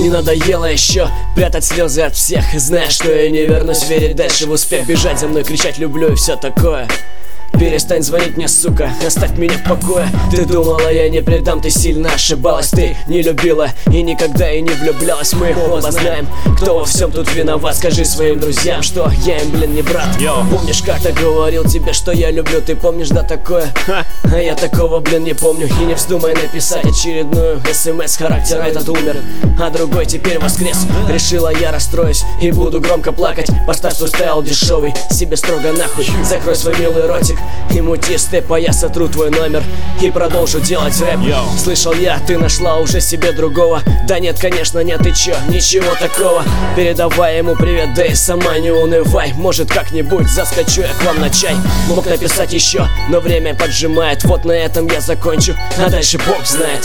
Не надоело еще прятать слезы от всех, зная, что я не вернусь, верить дальше в успех. Бежать за мной, кричать люблю и все такое. Перестань звонить мне, сука, оставь меня в покое. Ты думала, я не предам, ты сильно ошибалась. Ты не любила и никогда и не влюблялась. Мы оба знаем, кто во всем тут виноват. Скажи своим друзьям, что я им, блин, не брат. Помнишь, как-то говорил тебе, что я люблю? Ты помнишь, да, такое? А я такого, блин, не помню. И не вздумай написать очередную СМС. Характер этот умер, а другой теперь воскрес. Решила я расстроюсь и буду громко плакать. Поставь свой стайл дешевый себе строго нахуй. Закрой свой милый ротик и мути степ, а я сотру твой номер и продолжу делать рэп. Слышал я, ты нашла уже себе другого. Да нет, конечно, нет, ты чё, ничего такого. Передавай ему привет, да и сама не унывай. Может, как-нибудь заскочу я к вам на чай. Мог написать еще, но время поджимает. Вот на этом я закончу, а дальше Бог знает.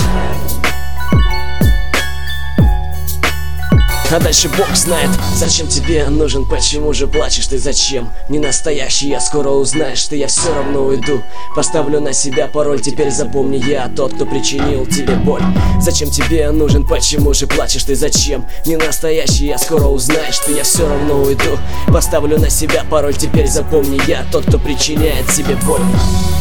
А дальше Бог знает. Зачем тебе нужен, почему же плачешь ты, зачем? Не настоящий, я скоро узнаешь ты, я все равно уйду. Поставлю на себя пароль, теперь запомни, я тот, кто причинил тебе боль. Зачем тебе нужен, почему же плачешь ты, зачем? Не настоящий, я скоро узнаешь ты, я все равно уйду. Поставлю на себя пароль, теперь запомни, я тот, кто причиняет тебе боль.